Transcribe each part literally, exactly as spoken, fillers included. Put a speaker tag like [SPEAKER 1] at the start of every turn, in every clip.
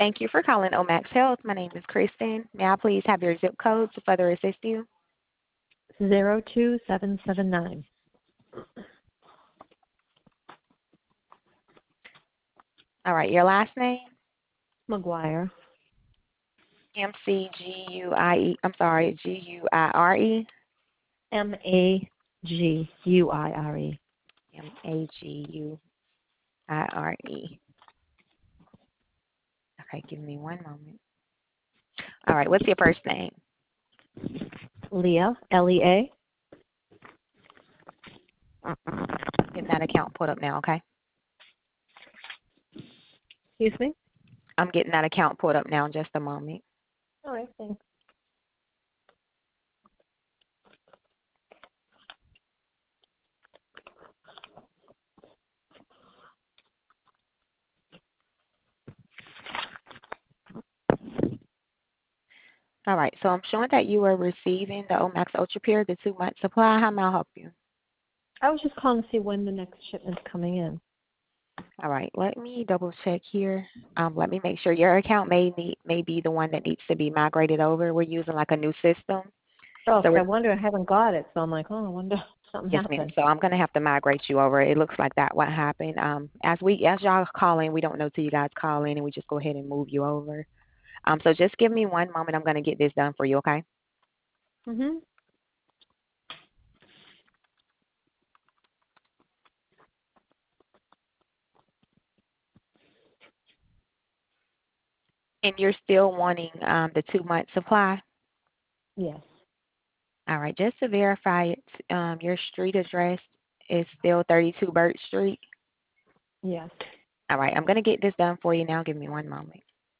[SPEAKER 1] Thank you for calling Omax Health. My name is Kristen. May I please have your zip code to further assist you?
[SPEAKER 2] Zero two seven seven nine.
[SPEAKER 1] All right, your last name?
[SPEAKER 2] McGuire.
[SPEAKER 1] M C G U I E. I'm sorry, G U I R E.
[SPEAKER 2] M A G U I R E.
[SPEAKER 1] M A G U I R E. Okay, give me one moment. All right, what's your first name?
[SPEAKER 2] Leah, L E A.
[SPEAKER 1] Getting that account pulled up now, okay?
[SPEAKER 2] Excuse me?
[SPEAKER 1] I'm getting that account pulled up now in just a moment.
[SPEAKER 2] All right, thanks.
[SPEAKER 1] All right, so I'm showing that you are receiving the Omax UltraPure, the two-month supply. How may I help you?
[SPEAKER 2] I was just calling to see when the next shipment's coming in.
[SPEAKER 1] All right, let me double check here. Um, let me make sure your account may need may be the one that needs to be migrated over. We're using like a new system.
[SPEAKER 2] Oh,
[SPEAKER 1] So
[SPEAKER 2] 'cause
[SPEAKER 1] we're,
[SPEAKER 2] I wonder, I haven't got it, so I'm like, oh, I wonder if something
[SPEAKER 1] yes, ma'am.
[SPEAKER 2] happened.
[SPEAKER 1] So I'm gonna have to migrate you over. It looks like that what happened. Um, as we as y'all call in, we don't know till you guys call in, and we just go ahead and move you over. Um, so just give me one moment. I'm gonna get this done for you, okay?
[SPEAKER 2] Mhm.
[SPEAKER 1] And you're still wanting um the two month supply.
[SPEAKER 2] Yes.
[SPEAKER 1] All right, just to verify it, um, your street address is still thirty-two Birch Street.
[SPEAKER 2] Yes.
[SPEAKER 1] All right, I'm gonna get this done for you now. Give me one moment.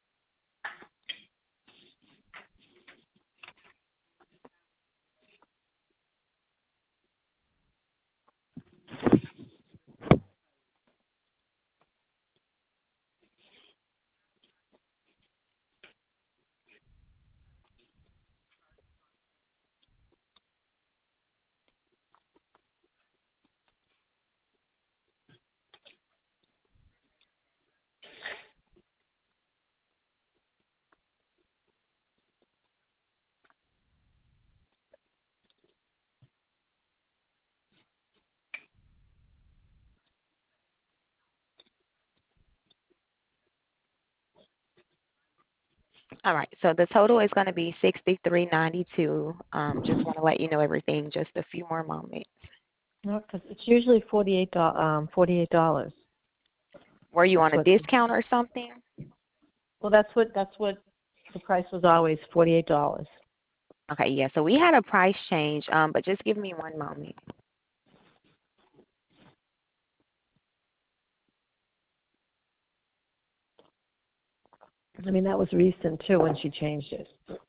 [SPEAKER 1] All right, so the total is going to be sixty-three ninety-two. Um, just want to let you know everything. Just a few more moments.
[SPEAKER 2] No, 'cause it's usually forty-eight dollars. Um, forty-eight dollars.
[SPEAKER 1] Were you
[SPEAKER 2] That's
[SPEAKER 1] on a
[SPEAKER 2] what.
[SPEAKER 1] discount or something?
[SPEAKER 2] Well, that's what. That's what. The price was always forty-eight dollars.
[SPEAKER 1] Okay, yeah. So we had a price change. Um, but just give me one moment.
[SPEAKER 2] I mean, that was recent too when she changed it.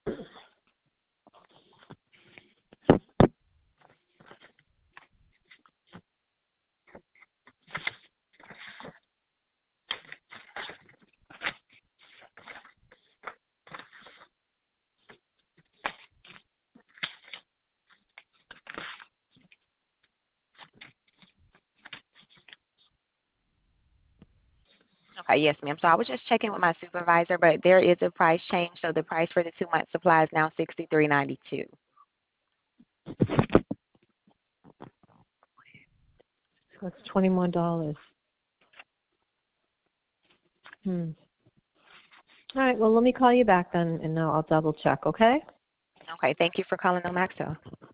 [SPEAKER 1] Okay, yes, ma'am. So I was just checking with my supervisor, but there is a price change. So the price for the two month supply is now sixty-three ninety-two.
[SPEAKER 2] So it's twenty more dollars. Hmm. All right. Well, let me call you back then, and now I'll double check. Okay.
[SPEAKER 1] Okay, thank you for calling the Maxwell.